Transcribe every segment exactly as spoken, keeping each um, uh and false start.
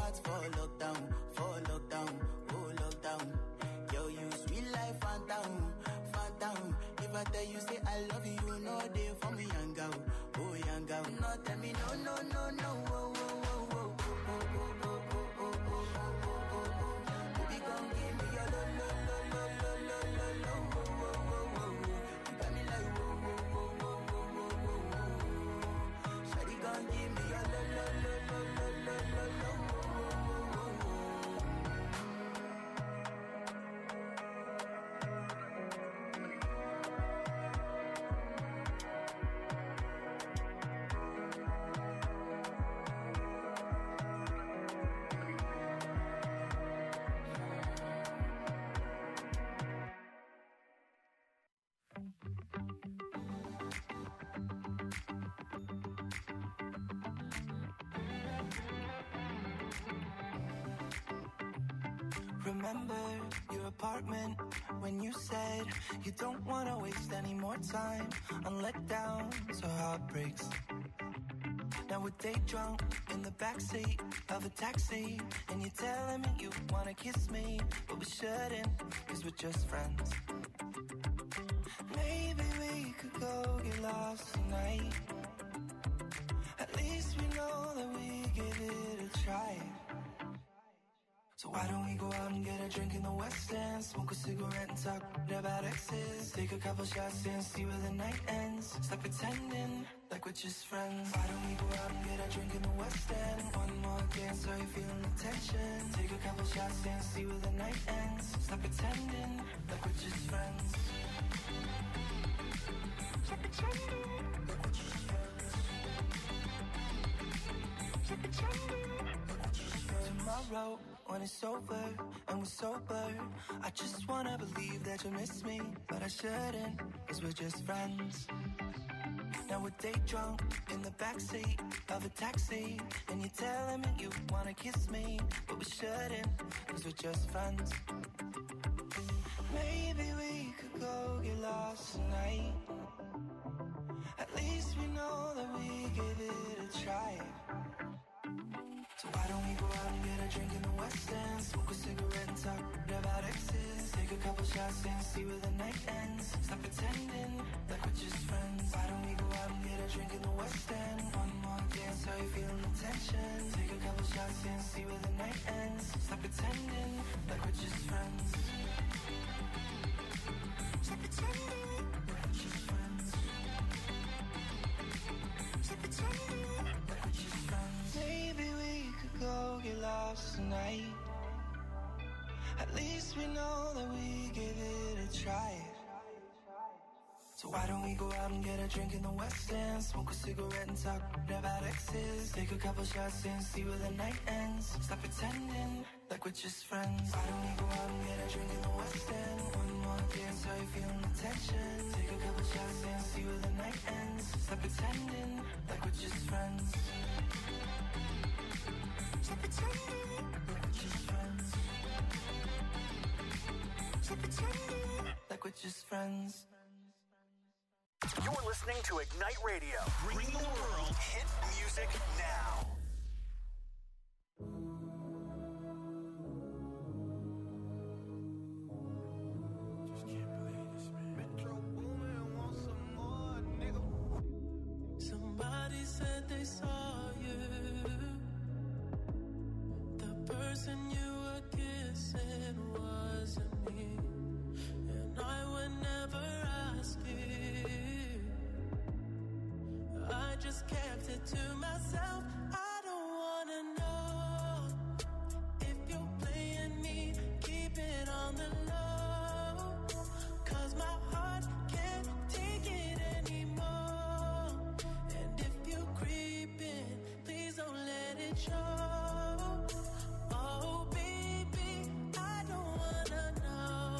heart for lockdown, for lockdown, oh lockdown. Yo, you sweet life, phantom, phantom. If I tell you say I love you, you know they for me, young girl, oh young girl. No, tell me no, no, no, no, oh, oh, oh, oh, oh, oh, oh, oh, oh, oh, oh, oh. Baby, come give me your lo, lo, lo, lo, lo, lo, lo, lo, oh, oh, oh, oh. You got me like whoa, whoa, whoa, whoa, whoa, whoa, whoa. Shawty, come give me your lo, lo, lo, lo, lo, lo, lo, lo, oh, oh, oh, oh. Remember your apartment when you said you don't want to waste any more time on letdowns or heartbreaks. Now we're day drunk in the backseat of a taxi, and you're telling me you want to kiss me, but we shouldn't, cause we're just friends. Maybe we could go get lost tonight. At least we know that we give it a try. So why don't we go out and get a drink in the West End, smoke a cigarette and talk about exes, take a couple shots and see where the night ends. Stop pretending like we're just friends. Why don't we go out and get a drink in the West End, one more dance, are you feeling the tension? Take a couple shots and see where the night ends. Stop pretending like we're just friends. Stop pretending like we're just friends. Stop pretending like we're just friends. Tomorrow when it's over and we're sober, I just wanna believe that you miss me, but I shouldn't, cause we're just friends. Now we're day drunk in the backseat of a taxi, and you're telling me you wanna kiss me, but we shouldn't, cause we're just friends. Maybe we could go get lost tonight. At least we know that we give it a try. So why don't we go out and get a drink in the West End, smoke a cigarette and talk about exes, take a couple shots and see where the night ends. Stop pretending like we're just friends. Why don't we go out and get a drink in the West End, one more dance, are you feeling the tension? Take a couple shots and see where the night ends. Stop pretending like we're just friends. Stop pretending like we're just friends. Stop pretending like we're just friends. Maybe we could go get lost tonight. At least we know that we give it a try. So why don't we go out and get a drink in the West End, smoke a cigarette and talk about exes, take a couple shots and see where the night ends. Stop pretending like we're just friends. Why don't we go out and get a drink in the West End, one more dance, are you feeling the tension? Take a couple shots and see where the night ends. Stop pretending like we're just friends. Stop pretending like we're just friends. Stop pretending like we're just friends. You're listening to Ignite Radio, bringing the world hit music now. Just can't believe this, man. Metro Boomin want some more, nigga. Somebody said they saw you. The person you were kissing wasn't me, and I would never ask you. I just kept it to myself. I don't wanna know if you're playing me. Keep it on the low, cause my heart can't take it anymore. And if you're creeping, please don't let it show. Oh baby, I don't wanna know.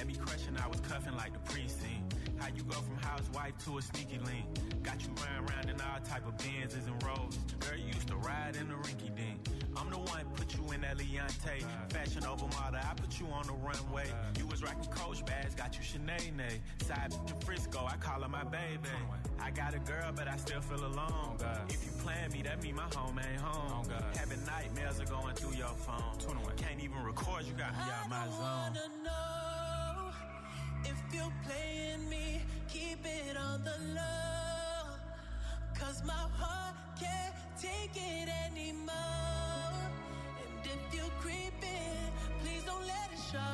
Had me crushing, I was cuffing like the precinct. How you go from housewife to a sneaky link? Got you riding around in all type of Benzes and Rolls. Girl, you used to ride in the rinky dink. I'm the one put you in that Leontay. Fashion over model, I put you on the runway. You was rocking Coach bags, got you Sinead. Side in Frisco, I call her my baby. I got a girl, but I still feel alone. If you plan me, that mean my home ain't home. Having nightmares are going through your phone. Can't even record, you got me out my zone. I wanna know if you're playing me, keep it on the low. Cause my heart can't take it anymore. And if you're creeping, please don't let it show.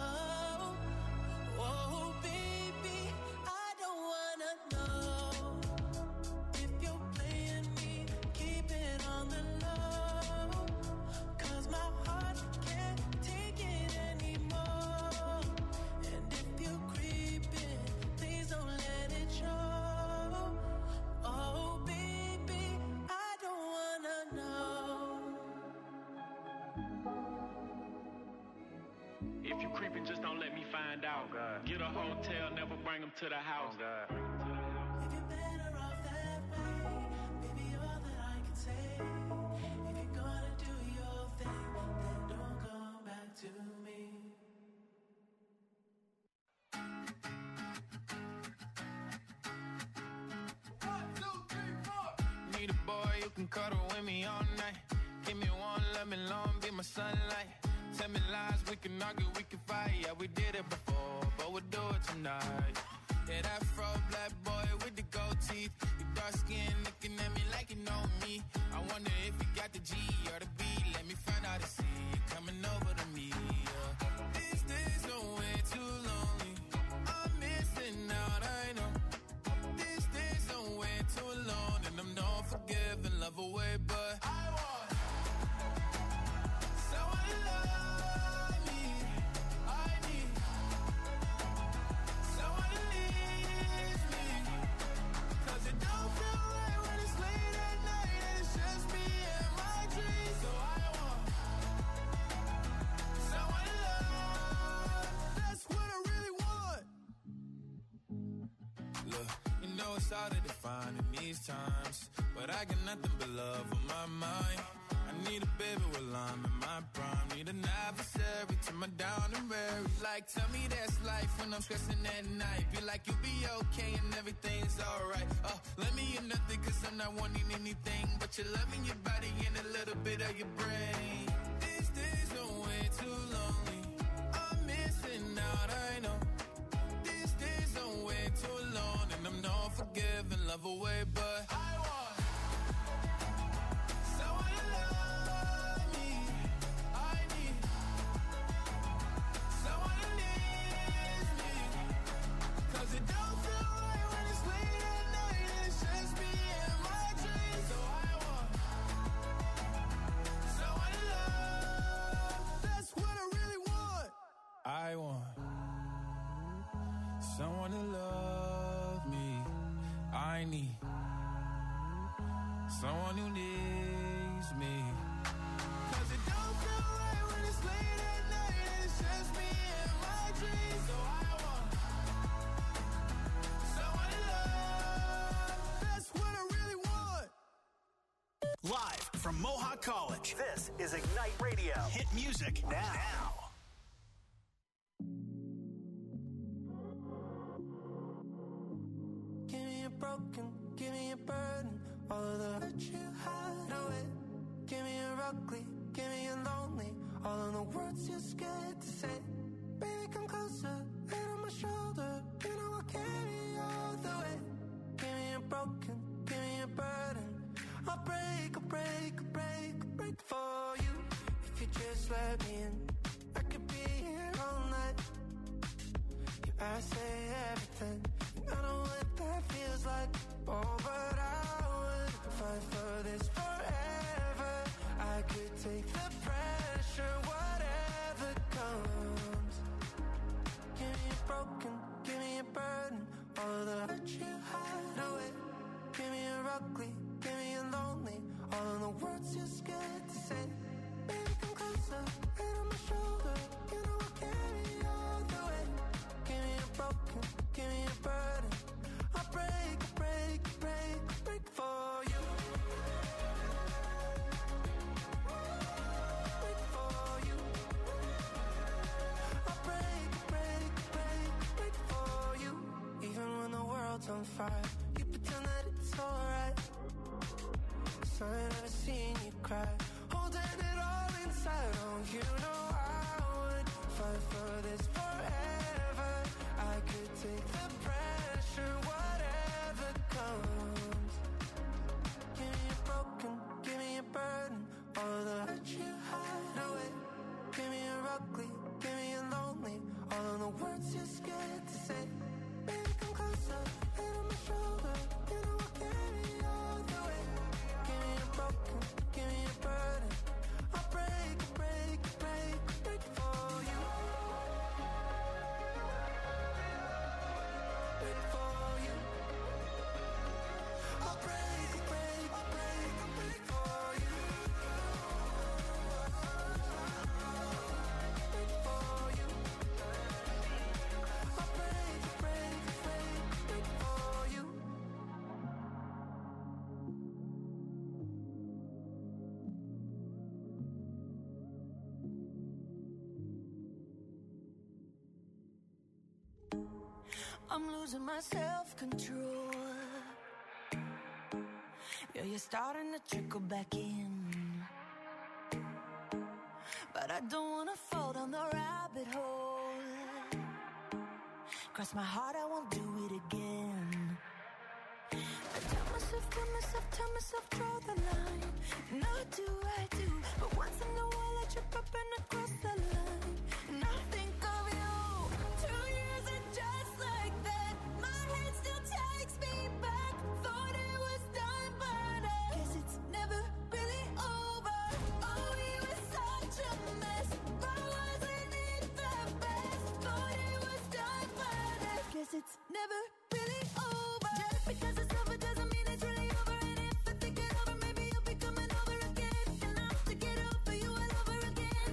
Oh, baby, I don't wanna know if you're playing me, keep it on the low. Cause my heart can't take it anymore. And if you're creeping, please don't let it show. Oh, baby, I don't wanna know. If you creeping, just don't let me find out. Get a hotel, never bring them to the house. If you're better off that way, baby, all that I can say. If you're gonna do your thing, then don't come back to me. Need a boy you can cuddle with me all night. Give me one, let me long, be my sunlight. Tell me lies, we can argue, we can fight. Yeah, we did it before, but we'll do it tonight. Yeah, that fro black boy with the gold teeth. Your dark skin looking at me like you know me. I wonder if you got the G or the B. Let me find out and see you coming over to me. Yeah. These days are way too lonely. I'm missing out, I know. These days are way too alone, and I'm not forgiving, love away, but I want someone to love me. I need someone to leave me. Cause it don't feel right when it's late at night and it's just me and my dreams. So I want someone to love. That's what I really want. Look, you know it's hard to define in these times, but I got nothing but love on my mind. I need a baby while I'm in my prime. Need an adversary to my down and weary. Like, tell me that's life when I'm stressing at night. Be like, you'll be okay and everything's alright. Uh, let me in nothing cause I'm not wanting anything but your love in your body and a little bit of your brain. These days are way too lonely. I'm missing out, I know. These days are way too alone, and I'm not forgiving, love away, but I want someone to love me. I need someone to need me. Cause it don't feel right when it's late at night and it's just me and my dreams. So I want someone to love. That's what I really want. I want someone to love me. I need someone who needs me. Cause it don't feel right when it's late at night and it's just me and my dreams. So I want someone to love. That's what I really want. Live from Mohawk College, this is Ignite Radio. Hit music now. Give me a broken, give me a burden. All of the hurt you hide away. Give me a ugly, give me a lonely. All of the words you're scared to say. Baby, come closer, head on my shoulder. You know I'll carry you all the way. Give me a broken, give me a burden. I'll break, I'll break, I'll break, I'll break for you. If you just let me in, I could be here all night. Yeah, I say everything, and I know what that feels like. Oh, but I would fight for this forever. I could take the pressure, whatever comes. Give me a broken, give me a burden. All of the hurt you hide away. Give me a ugly, give me a lonely. All of the words you're scared to say. Baby, come closer, head on my five. You pretend that it's alright. So I never seen you cry. Holding it all inside. Oh, you know I would fight for this forever. I could take the pressure, whatever comes. Give me a broken, give me a burden. All the hurt you hide away. Give me a ugly, give me a lonely. All of the words you're scared to say. Baby, come closer, head on my shoulder. You know I'll carry you all the way. Give me a broken, give me a burden. I'll break, break, break, break for you. Break for you. I'll break, break, break, break for you. Break for you. I'll break, break, break, break for you. I'm losing my self-control. Yeah, you're starting to trickle back in. But I don't wanna fall down the rabbit hole. Cross my heart, I won't do it again. I tell myself, tell myself, tell myself, draw the line. Now do I do, but once in a while I trip up and I cross the line. And I think of you. Two years and just like that, my head still takes me back. Thought it was done, but I guess it's never really over. Oh, we were such a mess, but wasn't it the best? Thought it was done, but I guess it's never really over. Just because it's over doesn't mean it's really over. And if I think it over, maybe you'll be coming over again. And I have to get over you all over again.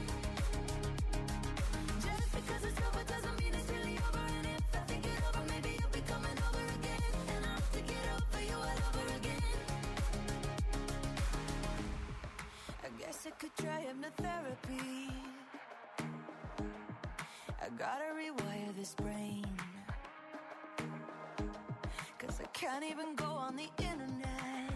Just because it's over doesn't mean it's really over. And if I think it over, maybe you'll be coming over again. And I have to get over you all over again. I guess I could try hypnotherapy. I gotta rewire this brain. Cause I can't even go on the internet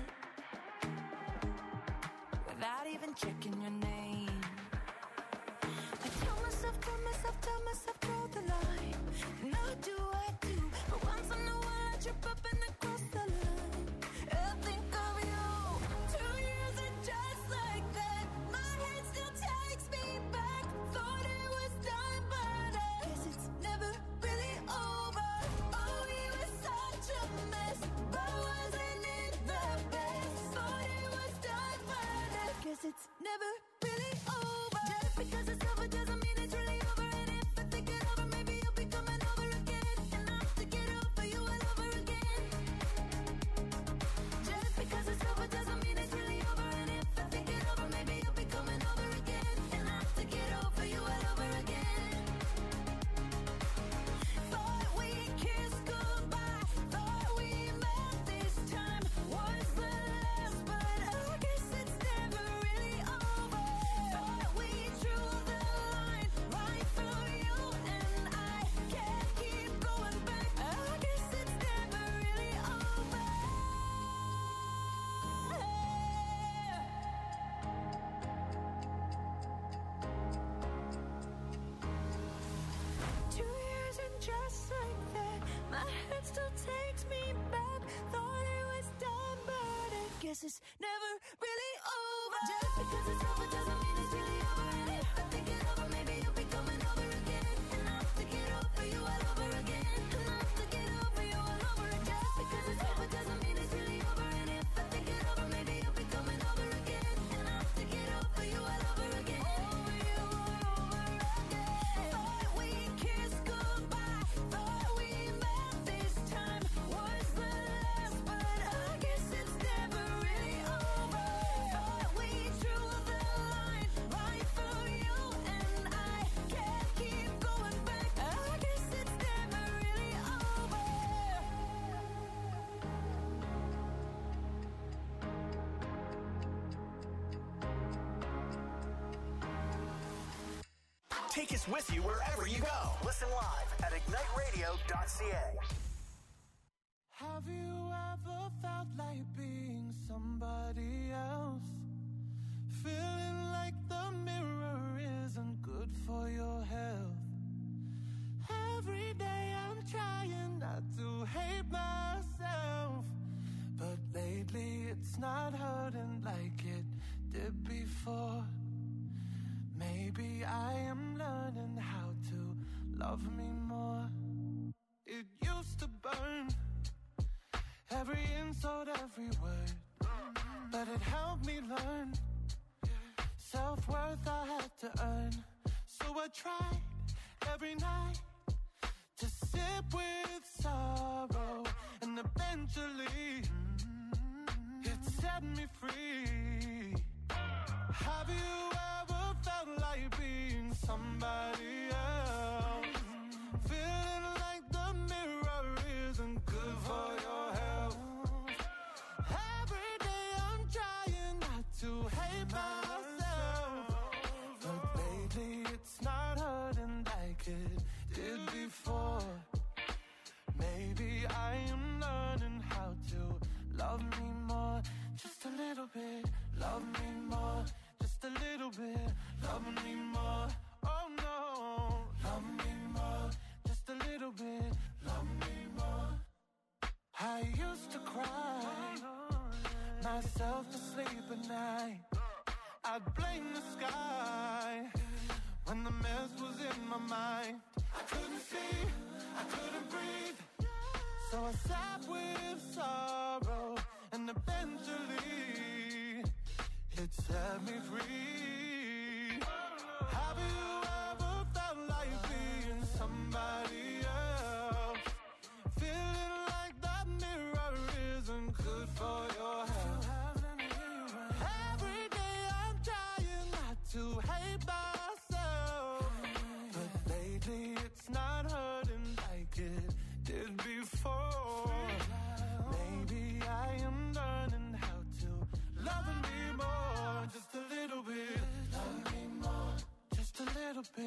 without even checking your name. I tell myself, tell myself, tell myself, draw the line. Now do I do, but once in a while I trip up and I cross the line. I think of you. Two years and just like that, my head still takes me back. Thought it was done, but I guess it's never really over. Oh, we were such a mess, but wasn't it the best? Thought it was done, but I guess it's never really over. Just because it's over doesn't mean it's really over. And if I think it over, maybe you'll be coming over again. And I have to get over you all over again. Just because it's over doesn't mean it's really over. And if I think it over, maybe you'll be coming over again. And I have to get over you all over again. Thought we kissed goodbye. Thought we met this time was the last, but I guess it's never really over. Thought we drew the line right through you, and I can't keep going back. I guess it's never really over. Two years and just like that, my head still takes me back. Thought it was done, but I guess it's never really over. Just because it's over doesn't mean it's really over. And if I think it over, maybe you'll be coming over again. And I have to get over you all over again. And I have to get over you all over again. Just because it's over doesn't mean it's really over. And if I think it over, maybe you'll be coming over again. And I have to get over you all over again. Over you all over again. Thought we kissed goodbye. Thought we met this time was the last, but I guess it's never really over. Thought we drew the line right through you, and I can't keep going back. I guess it's never really over. Take us with you wherever you go. Listen live at ignite radio dot c a. Have you ever felt like being somebody else? Feeling like the mirror isn't good for your health. Every day I'm trying not to hate myself, but lately it's not hurting like it did before. Maybe I am learning how to love me more. It used to burn, every insult, every word, but it helped me learn self-worth I had to earn. So I tried every night to sip with sorrow, and eventually it set me free. Have you ever felt like being somebody else? Feeling like the mirror isn't good for your health. Every day I'm trying not to hate myself, but lately it's not hurting like it did before. Maybe I am learning how to love me more. Just a little bit, love me more. Just a little bit, love me more. Oh no, love me more. Just a little bit, love me more. I used to cry myself to sleep at night. I'd blame the sky when the mess was in my mind. I couldn't see, I couldn't breathe, so I sat with sorrow, and eventually it set me free. Have you ever felt like being somebody else? Feeling like that mirror isn't good for your health. Every day I'm trying not to hate myself, but lately it's not hurting like it did before. Maybe I am learning how to love me more. Just a little bit, love me more. Just a little bit,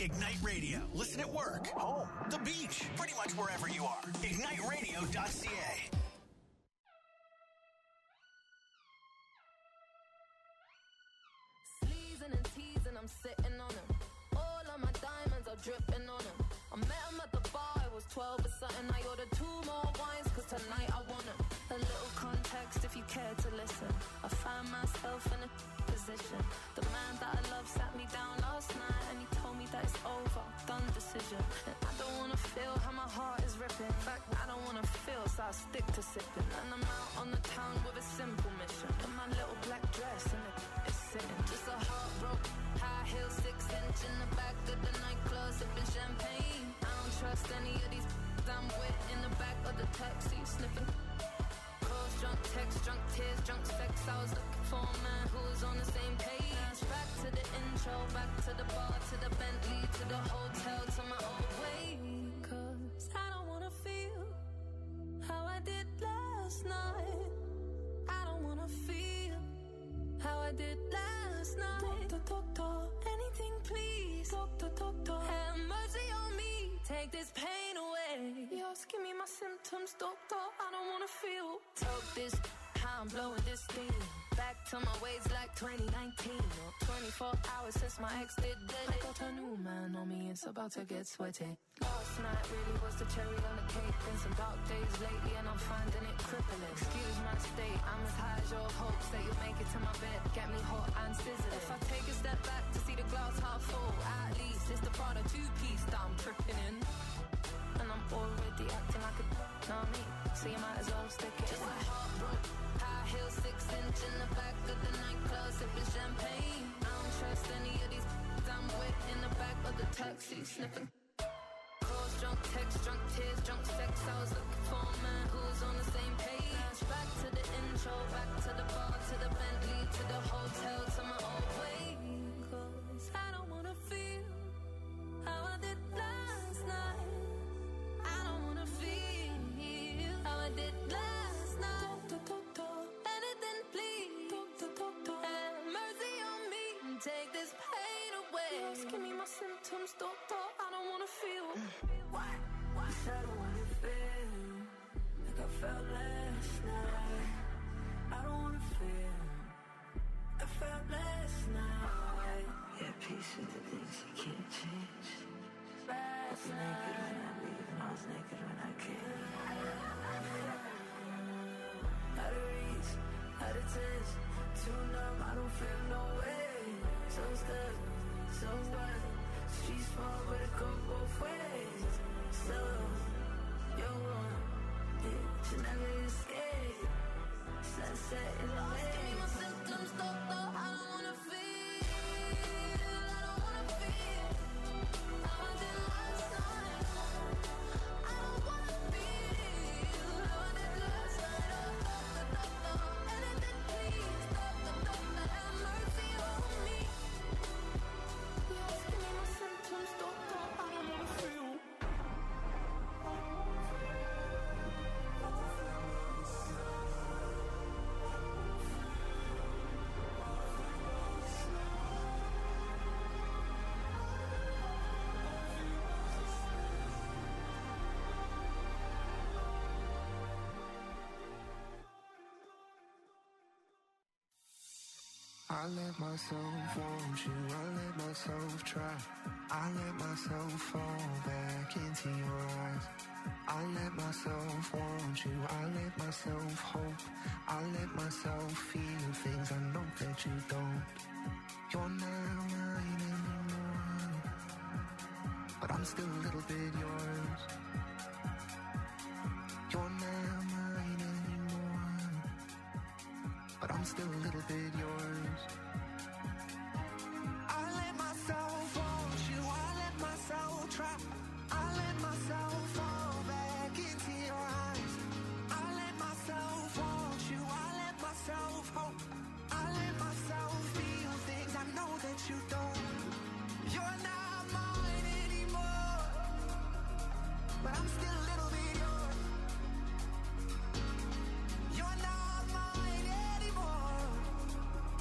Ignite Radio. Listen at work, home, the beach, pretty much wherever you are. ignite radio dot c a. Sleezing and teasing, I'm sitting on him. All of my diamonds are dripping on him. I met him at the bar, I was twelve or something. I ordered two more wines, cause tonight I want him. A little context if you care to listen. I found myself in a position. The man that I love sat me down last night and he told me that it's over, done decision. And I don't wanna feel how my heart is ripping. In fact, I don't wanna feel, so I stick to sipping. And I'm out on the town with a simple mission. In my little black dress and it's sitting. Just a heartbroken, high heel, six inch in the back of the nightclub, sipping champagne. I don't trust any of these I'm with in the back of the taxi, sniffing. Calls, drunk text, drunk tears, drunk sex. I was looking for a man who was on the same page. Now it's back to the intro, back to the bar, to the Bentley, to the hotel, to my old way. Cause I don't wanna feel how I did last night. I don't wanna feel how I did last night. Doctor, doctor, anything please. Doctor, doctor, have mercy on me. Take this pain away. You're asking me my symptoms, doctor. I don't wanna feel. Talk this, how I'm blowing this steam. Back to my ways like twenty nineteen. Or twenty-four hours since my ex did dead. I got a new man on me, it's about to get sweaty. Last night really was the cherry on the cake. Been some dark days lately and I'm finding it crippling. Excuse my state, I'm as high as your hopes that you'll make it to my bed. Get me hot and sizzling. If I take a step back to see the glass half full, at least it's the Prada two-piece that I'm tripping in. And I'm already acting like a know me, so you might as well stick it. Just a heartbroken, high heel, six inch in the back of the nightclub, sipping champagne. I don't trust any of these I'm with in the back of the taxi, sniffing. Calls, drunk text, drunk tears, drunk sex. I was looking for a man who was on the same page. Now it's back to the intro, back to the bar, to the Bentley, to the hotel, to my old way. Cause I don't wanna feel how I did last night. I don't wanna feel how I did last night. Doctor, doctor, anything please. Doctor, doctor, have mercy on me and take this pain away. You're asking me my symptoms, doctor. I don't wanna feel. Why? Why? I don't wanna feel like I felt last night. I don't wanna feel I felt last night. Yeah, peace with the things you can't change. Last night. I was naked when I came. Out of reach, out of touch, too numb, I don't feel no way. So stuck, so what? Streets small, but it go both ways. So, you're wrong, bitch, you never escape. Sunset in the way. Give me my symptoms, doctor, I don't wanna feel. I don't wanna feel how I did last night. I don't wanna feel how I did last night. Oh, doctor, doctor, anything please. Doctor, doctor, have mercy on me. You're asking me my symptoms, doctor, I don't wanna feel. I let myself want you, I let myself try. I let myself fall back into your eyes. I let myself want you, I let myself hope. I let myself feel things I know that you don't. You're not mine anymore, but I'm still a little bit yours. You're not mine anymore, but I'm still a little bit yours. I let myself want you, I let myself try. I let myself fall back into your eyes. I let myself want you, I let myself hope. I let myself feel things I know that you don't. You're not mine anymore, but I'm still a little bit yours. You're not mine anymore,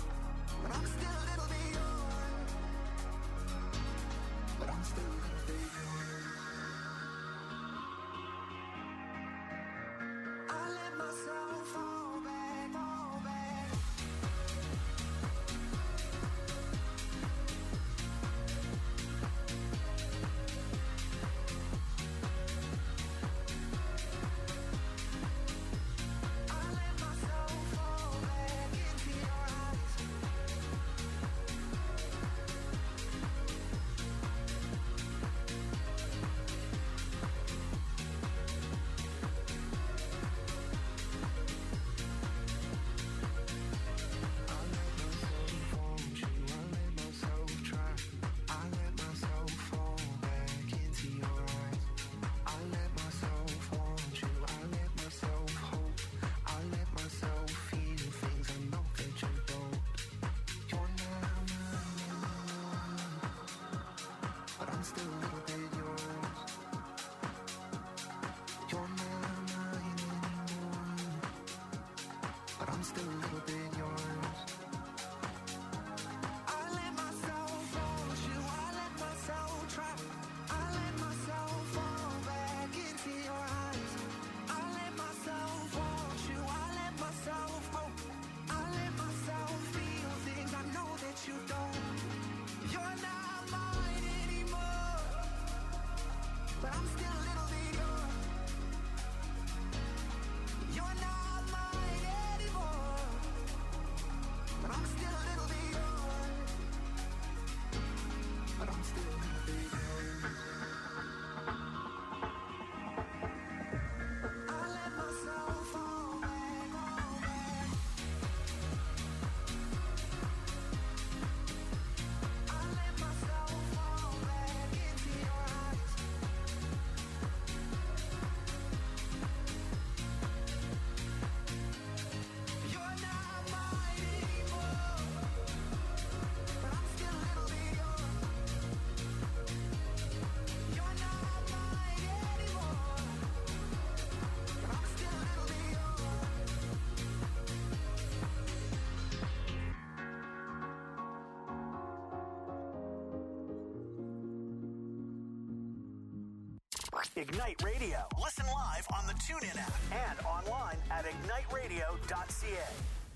still a little bit yours. You're not mine anymore, but I'm still a little bit yours. I let myself hold you, I let myself try, I let myself fall back into your eyes. I let myself want you, I let myself hope, I let myself feel things I know that you don't. You're not mine anymore, but I'm still a little bit yours. You're not mine anymore, but I'm still a little bit yours. But I'm still a little bit yours. I let myself fall back, fall back. I let myself fall back into your eyes. You're not mine anymore, but I'm still a little bit yours. You're not mine anymore, but I'm still a little bit yours. Ignite Radio. Listen live on the TuneIn app and online at ignite radio dot c a.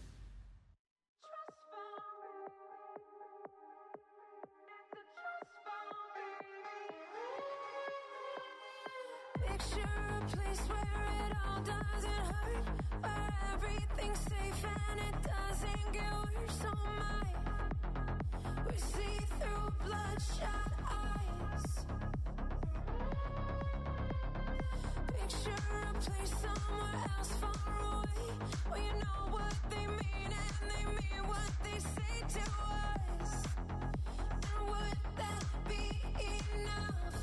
Picture a place where it all doesn't hurt, where everything's safe and it doesn't get worse. Oh my, we see through bloodshot eyes. Picture a place somewhere else far away, where you know what they mean and they mean what they say to us. And would that be enough?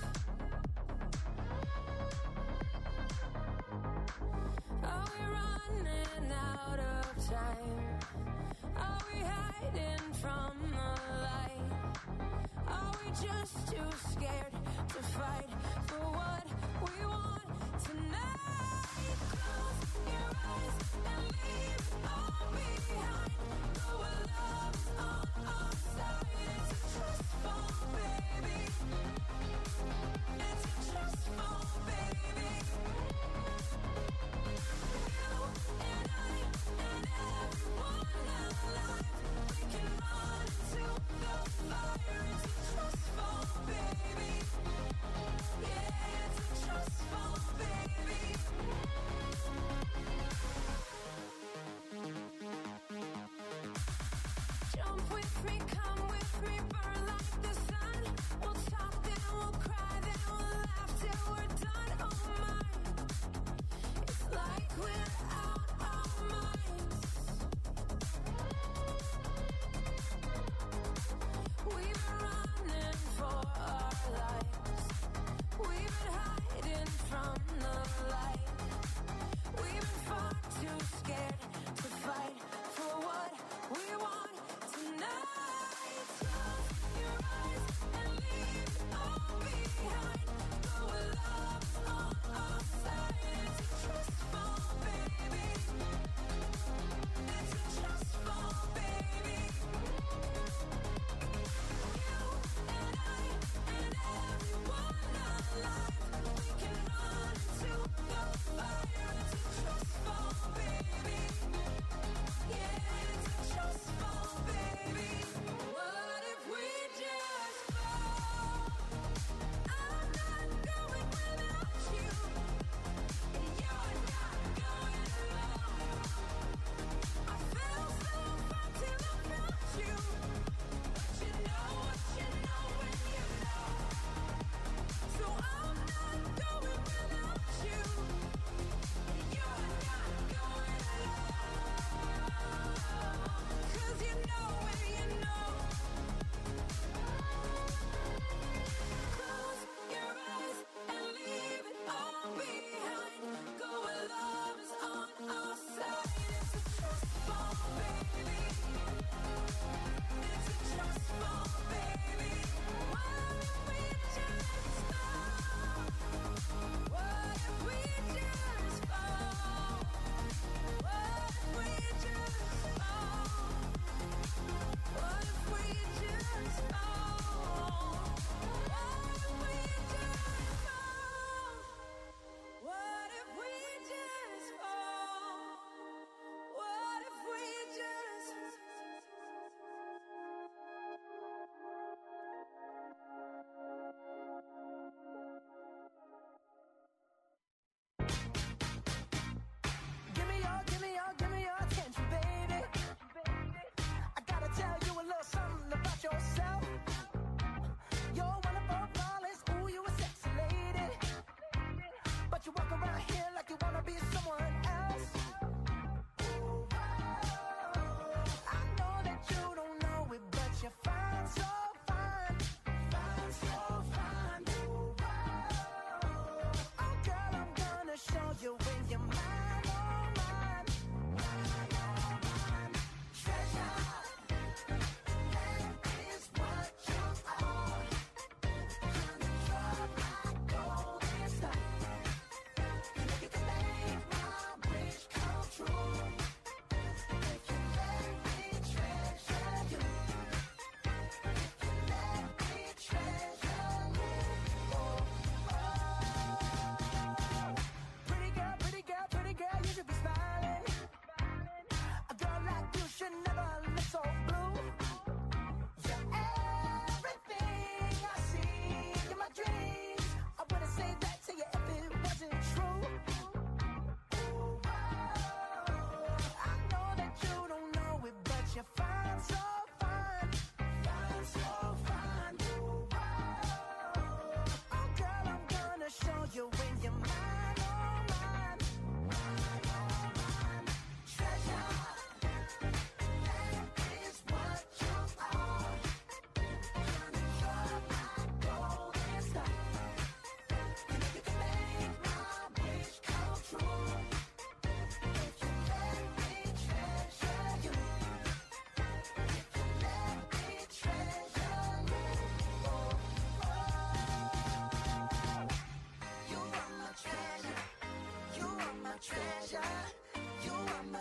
Are we running out of time? Are we hiding from the light? Are we just too scared to fight for what we want tonight? Close your eyes and leave all behind. Though our love's on our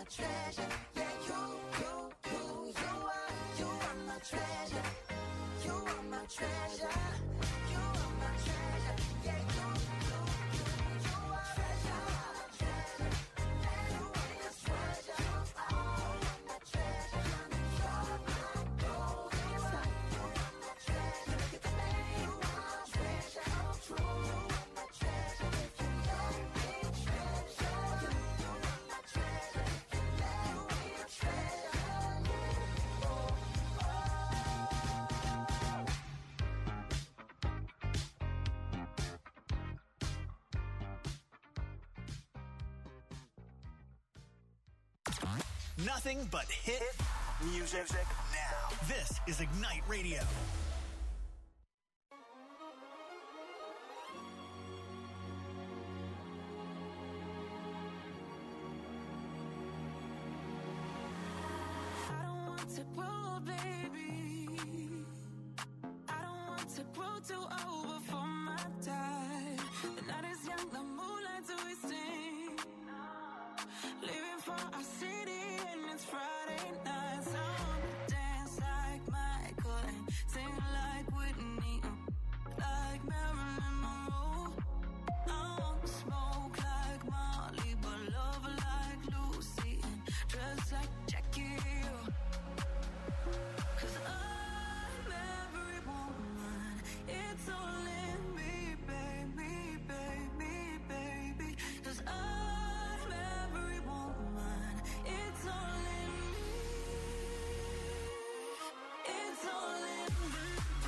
my treasure. Yeah, you, you, you, you are, you are my treasure. You are my treasure. You are my treasure. Yeah, you, you, you, you are treasure. Treasure. You are my treasure. You are my treasure. You are my gold. You are my treasure. You are my treasure. True. You are my treasure. If you love me, treasure. You are my treasure. If you love me, treasure. Nothing but hit music now. This is Ignite Radio. I don't want to grow, baby. I don't want to grow too old before my time. The night is young, the moonlight's twisting. Leaving for our city and it's Friday night. So I wanna dance like Michael and sing like Whitney, like Marilyn Monroe. I wanna smoke like Molly, but love like Lucy and dress like Jackie. Cause I'm every woman, it's all in me, baby, baby, baby. Cause I'm every woman, it's all in me. It's all in me.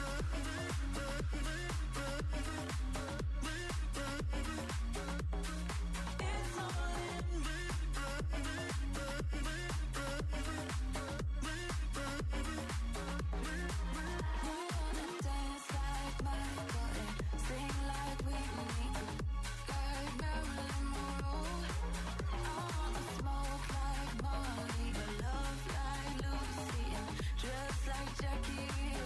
It's all in me. We wanna dance like Michael and sing like Whitney, like Marilyn Monroe. I wanna smoke like Molly, but love like Lucy and dress like Jackie.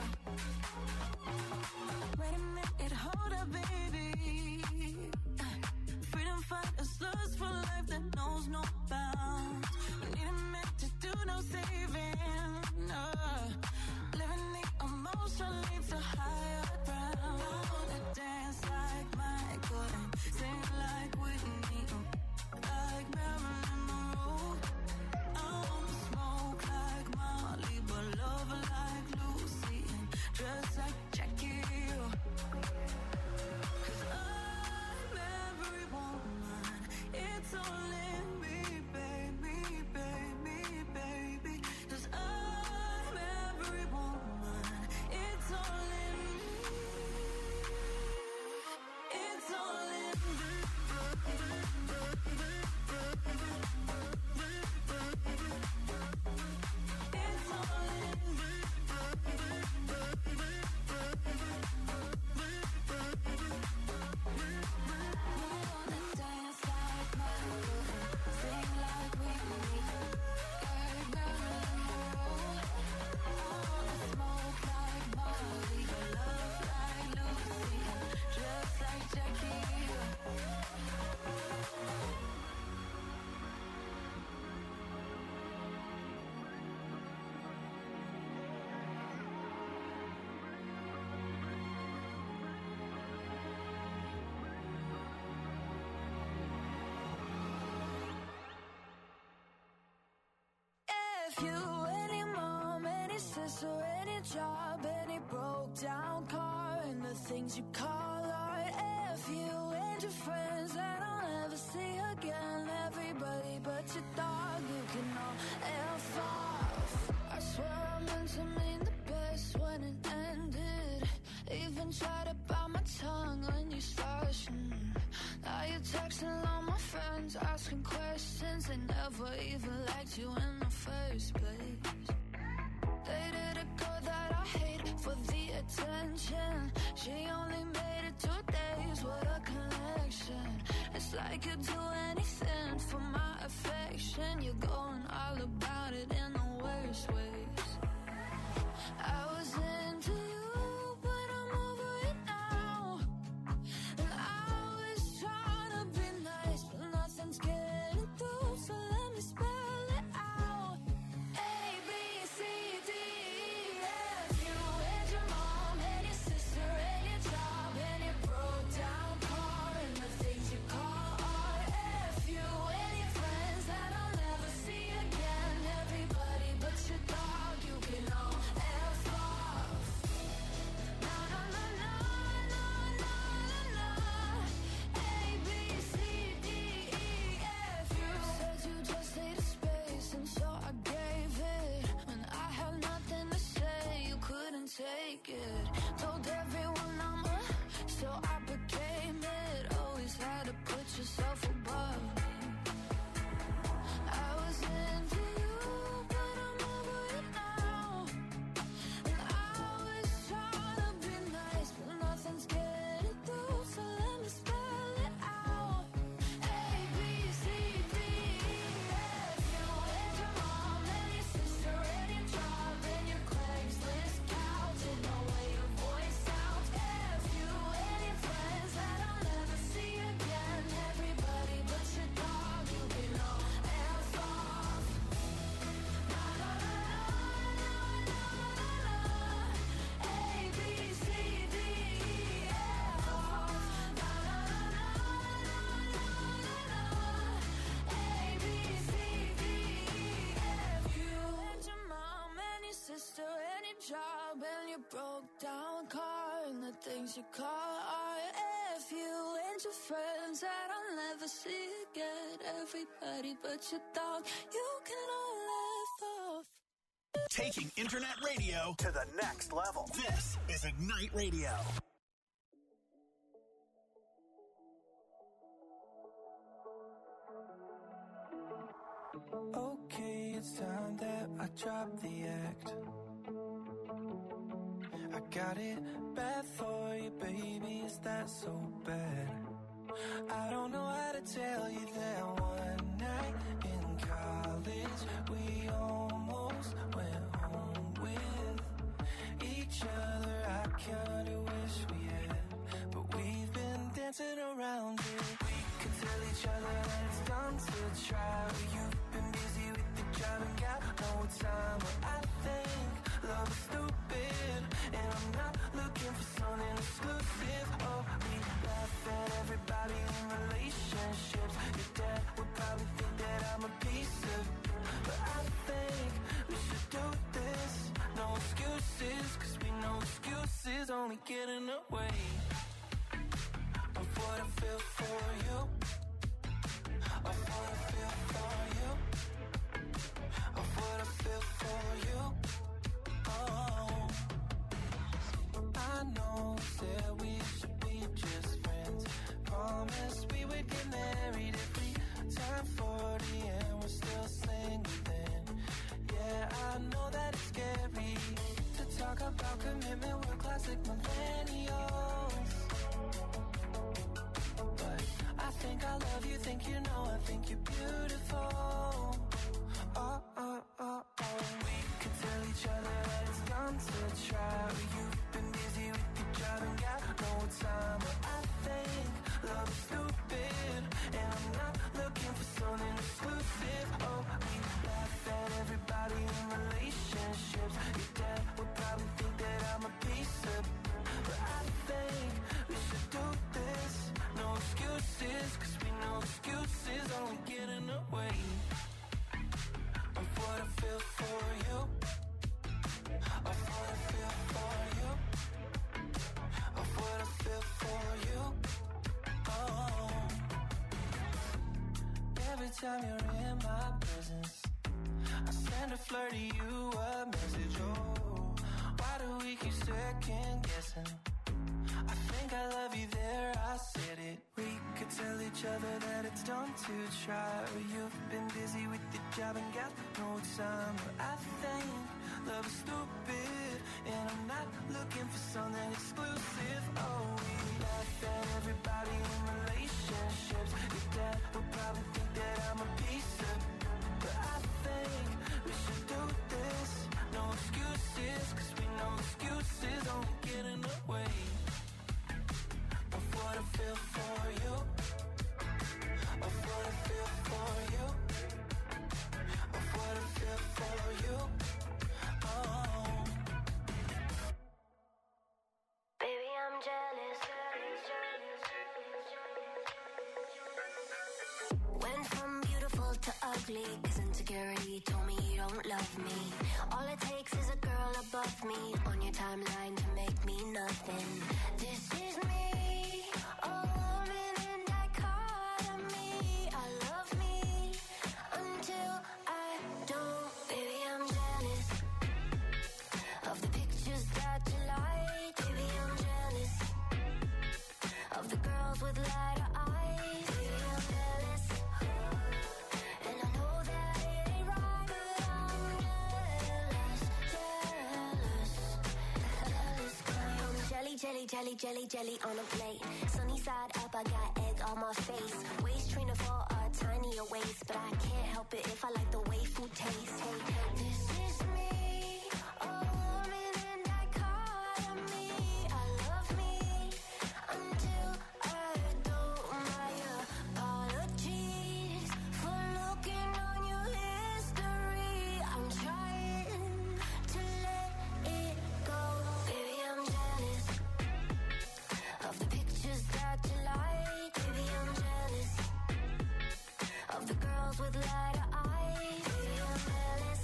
Wait a minute, hold up, baby. Freedom fighters lust for life that knows no bounds. We need a minute to do no saving. Uh, living the emotion leads to higher ground. I wanna dance like Michael and sing like Whitney, like Marilyn Monroe. I wanna smoke like Molly, but love like Lucy and dress like Jackie. Cause I'm every woman, it's all in me, baby, baby, baby. Cause I'm every woman, it's all in me. It's all in me. It's all in me. We wanna dance like Michael and sing like Whitney, like Marilyn Monroe. I wanna smoke like Molly, but love like Lucy and dress like Jackie. If you, any mom, any sister, any job, any broke down car, and the things you call art. If you and your friends that I'll never see again, everybody but your dog, you can all F off. I swear I meant to mean the best when it ended. Even tried to bite my tongue when you started. Mm. Now you're texting all my friends, asking questions. They never even liked you in the first place. Dated a girl that I hate for the attention. She only made it two days with a connection. It's like you'd do anything for my affection. You're going all about it in the worst ways. I was into you, but I'm over it now. And I was trying to be nice, but nothing's getting through. So let me spell it good. Told everyone I'm a, so I became it. Always had to put yourself above me. I was into you, but I'm over it now. And I was trying to be nice, but nothing's getting through. So let me spell it out. A, B, C, D, E, F. You and your mom and your sister and your job and your Craigslist couch and the way your voice sounds. F you and your friends that I'll never see again. Everybody but your dog, you can all F off. Na na na na na na na. A, B, C, D, E, F off. Na na na na na na na. A, B, C, D, E, F. You and your mom and your sister and your job and your broke down car and the things you call art. F you and your friends that I'll never see again. Everybody but your dog, you can all laugh off. Taking internet radio to the next level. This is Ignite Radio. Okay, it's time that I drop the act. I got it bad for you, baby, is that so bad? I don't know how to tell you that one night in college we almost went home with each other. I kinda wish we had, but we've been dancing around it. We could tell each other that it's done to try. You've been busy with the job and got no time. But I think love is stupid, and I'm not looking for something exclusive. Oh, we laugh at everybody in relationships. Your dad would probably think that I'm a piece of, but I think we should do this. No excuses, cause we know excuses only get in the way of what I feel for you. Of what I feel for you. Of what I feel for you. Oh, I know that we should be just friends. Promised we would get married if we turn forty and we're still single then. Yeah, I know that it's scary to talk about commitment. We're classic millennials, but I think I love you, think you know, I think you're beautiful. Oh, oh, oh, oh. We could tell each other that it's done to try. You've been busy with your job and got no time. But I think love is stupid, and I'm not looking for something exclusive. Oh, we laugh at everybody in relationships. Your dad would probably think that I'm a piece of, but I think we should do this. No excuses, cause we know excuses only get in the way of what I feel for you. Of what I feel for you. Of what I feel for you. Oh, every time you're in my presence, I send a flirty you a message. Oh, why do we keep second guessing? I think I love you there, I said it. We could tell each other that it's done to try. You've been busy with the job and got no time. But I think love is stupid, and I'm not looking for something exclusive. Oh, we laugh at everybody in relationships. Your dad would probably think that I'm a piece of, but I think we should do this. No excuses, cause we know excuses only get in the way of what I feel for you. Of what I feel for you. Of what I feel for you. Oh, Baby, I'm jealous. Went from beautiful to ugly, cause insecurity told me you don't love me. All it takes is a girl above me on your timeline to make me nothing. This is me, a woman in dichotomy. I love me until I don't. Baby, I'm jealous of the pictures that you like. with lighter eyes. Baby, I'm jealous. And I know that it ain't right, but I'm jealous, jealous, jealous. I'm jelly, jelly, jelly, jelly, jelly on a plate. Sunny side up, I got egg on my face. Waist trainer for a tinier waist, but I can't help it if I like the way food tastes. Hey, hey, this is me, a woman in dichotomy. I love me until I don't. My apologies for looking on your history. I'm trying to let it go. Baby, I'm jealous of the pictures that you like. Baby, I'm jealous of the girls with lighter eyes. Baby, I'm jealous.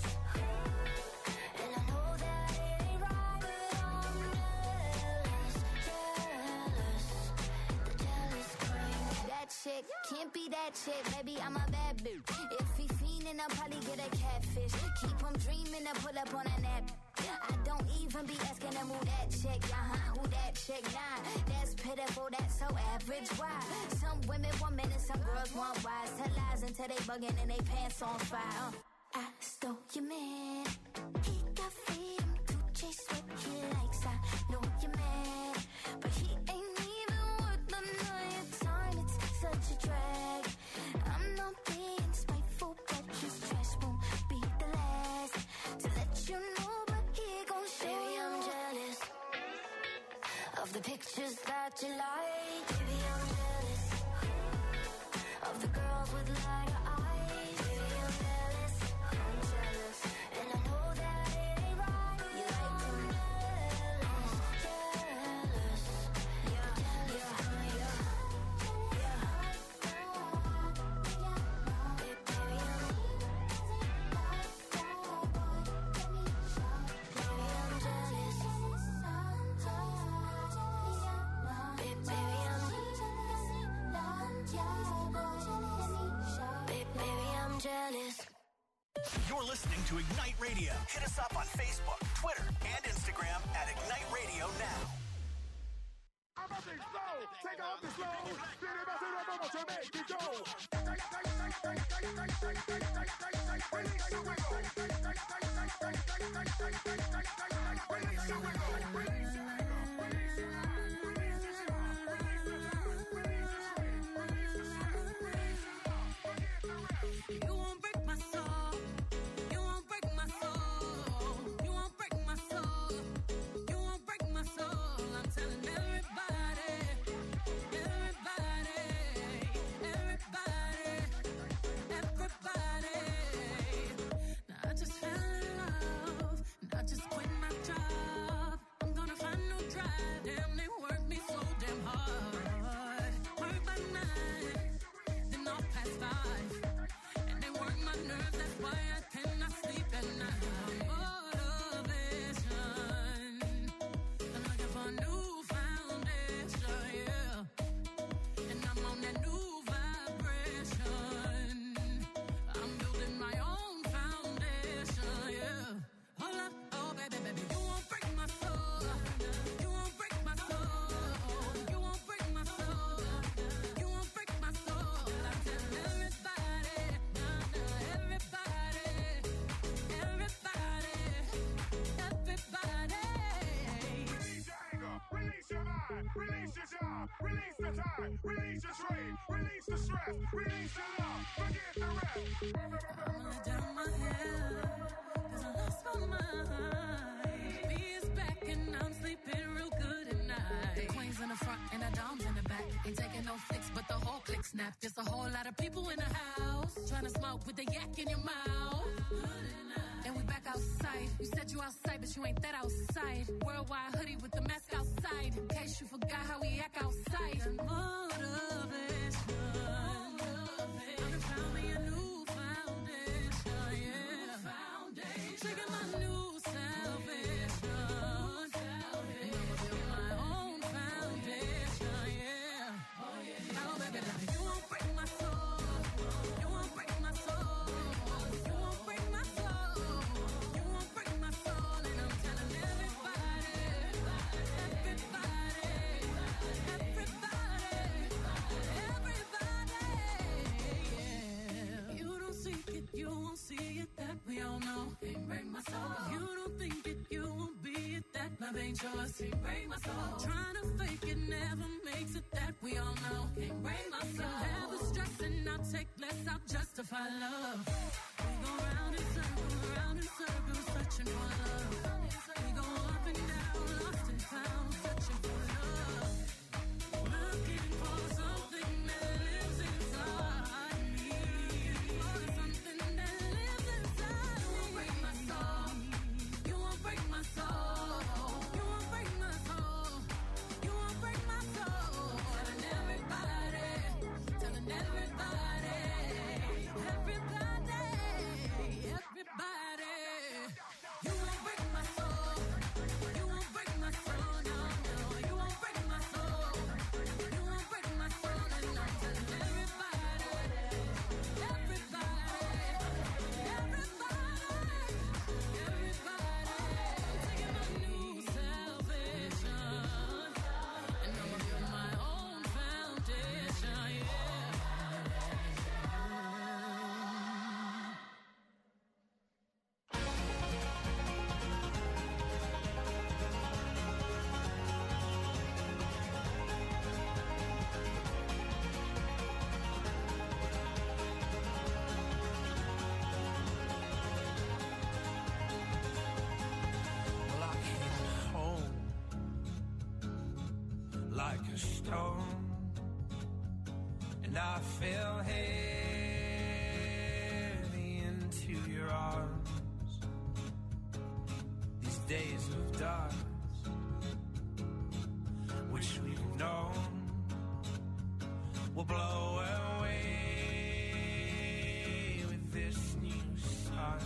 And I know that it ain't right, but I'm jealous, jealous. The jealous kind. That chick can't be that chick, baby, I'm a bad bitch. If he fiendin', I'll probably get a catfish. Keep him dreamin' to pull up on a nap. I don't even be asking him who that chick, uh-huh, who that chick, nah. That's pitiful, that's so average, why? Some women want men and some girls want wise. Tell lies until they buggin' and they pants on fire. uh. I stole your man. He got freedom to chase what he likes. I know you're mad, but he ain't even worth the night time. It's such a drag. I'm not being spiteful, but his trash won't be the last to let you know. But he gon' show. Baby, I'm jealous of the pictures that you like. Baby, I'm jealous of the girls with lighter eyes. Baby, I'm jealous. I'm jealous. And I know that it ain't right. You like them jealous, jealous. Yeah, yeah, yeah, yeah. Baby, baby, I'm Baby, I'm jealous. Baby, baby, I'm Baby, baby, I'm jealous. You're listening to Ignite Radio. Hit us up on Facebook, Twitter, and Instagram at Ignite Radio Now. Take off the slow. To make it go. Release the wiggle. Release the wiggle. Release You won't break my soul. You won't break my soul. You won't break my soul. You won't break my soul. I'm telling everybody, everybody, everybody, everybody. Now I just fell in love, and I just quit my job. I'm gonna find no drive. Damn, they work me so damn hard. Work by nine, then off past five. And they work my nerves, that's why I cannot sleep at night. Motivation, I'm looking for a new foundation, yeah. And I'm on that new vibration. I'm building my own foundation, yeah. Hold up, oh baby, baby, you won't break my soul. You won't break my soul. You won't break my soul. You won't break my soul. I'm telling everybody, nah, nah, everybody, everybody, everybody. Release your anger, release your mind, release your job, release the time, release your trade, release the stress, release your love, forget the rest. I'ma let down my hair, 'cause I lost my mind. B is back and I'm sleeping real good at night. The queen's in the front and the dom's in the back. Ain't taking no flicks, but the whole click snap. Just a whole lot of people in the house, trying to smoke with the yak in your mouth. And we back outside. You said you outside, but you ain't that outside. Worldwide hoodie with the mask outside, in case you forgot how we act outside. Motivation. I found me a new foundation, yeah. Trigger my new salvation. And I'ma build my own foundation, yeah. Oh baby, like you won't break my soul. You won't break my soul. You won't break my soul. You won't break my soul. And I'm telling everybody, everybody, everybody. can't trust, can't break my soul. Trying to fake it never makes it, that we all know. Can't break my soul. Never stressing, I'll take less, I'll justify love. We go round in circles, round in circles, searching for love. We go up and down, lost and found, searching for love. Looking for something that lives inside me. For something that lives inside me. You won't break my soul. You won't break my soul. You won't break my soul. You won't break my soul. Telling everybody, telling everybody, everybody, everybody. You won't break my soul. You won't break my soul. No, no. You won't break my soul. You won't break my soul. And I'm telling everybody, everybody, everybody, everybody. I'm taking my new salvation, and I'm gonna build my own foundation. Yeah. Well, I came home like a stone, and I fell heavy into your arms. These days of dust, which we've known, will blow away with this new sun.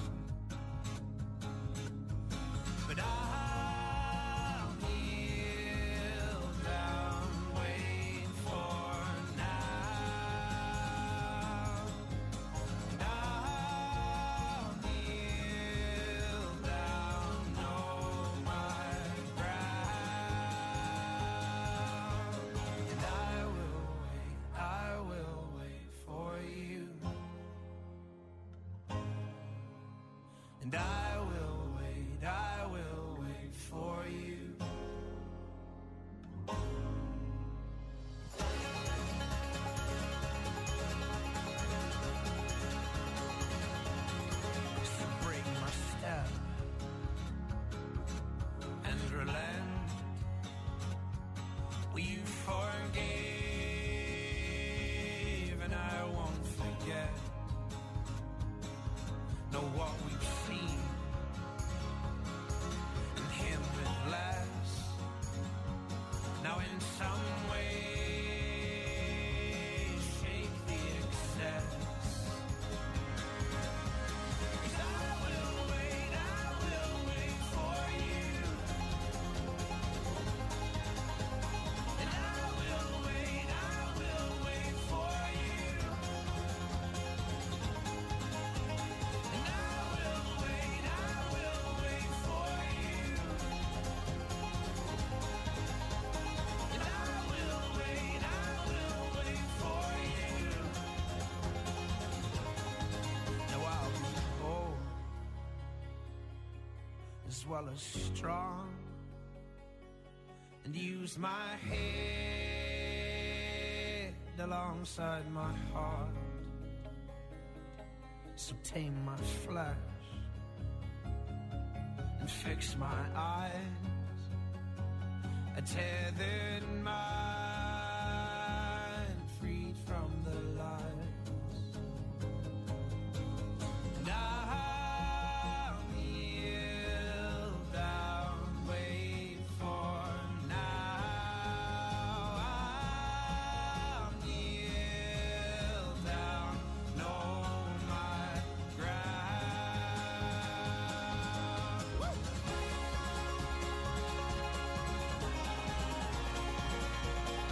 But I'll kneel down, wait for now. And I'll kneel down, know my ground. And I will wait, I will wait for you. And I will wait, I will wait for you. So break my step and relent. Well, you forgave, and I won't forget. Know what we've seen and him with less. Now in some way shake the excess. 'Cause I will wait, I will wait for you. And I will wait, I will wait for you. And I will wait, I will wait for you. And I will wait, I will wait for you. Now I'll be bold as well as strong, and use my head alongside my heart. So tame my flesh and fix my eyes. A tethered mind freed from the lies. And I'll kneel down, wait for now. I'll kneel down, know my ground. Woo!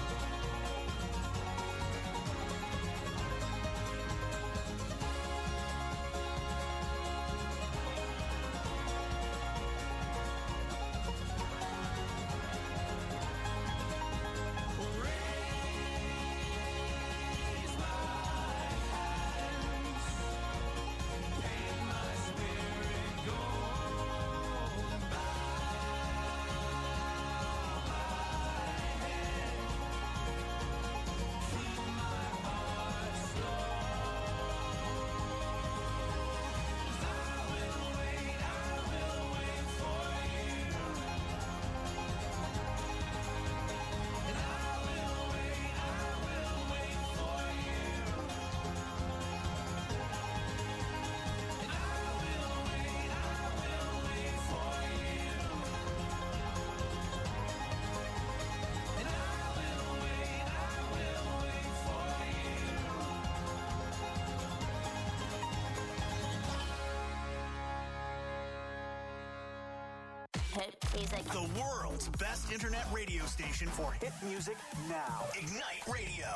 good. He's like the world's best internet radio station for hit music now. Ignite Radio.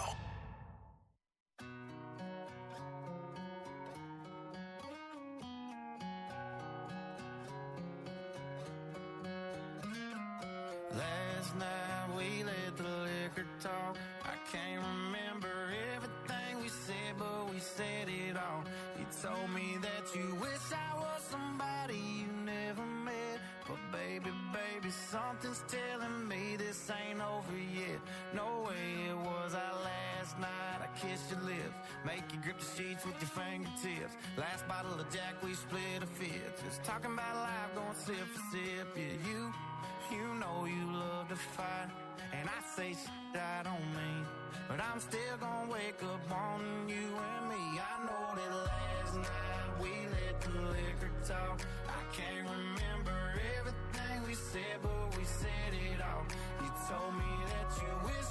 Last night we let the liquor talk. I can't remember everything we said, but we said it all. You told me that you wish I was somebody you never met. But baby, baby, something's telling me this ain't over yet. No way it was our last night. I kissed your lips, make you grip the sheets with your fingertips. Last bottle of Jack, we split a fifth. Just talking about life, going sip for sip. Yeah, you, you know you love to fight. And I say shit I don't mean, but I'm still gonna wake up wanting you and me. I know that last night we let the liquor talk. I can't remember everything we said, but we said it all. You told me that you wish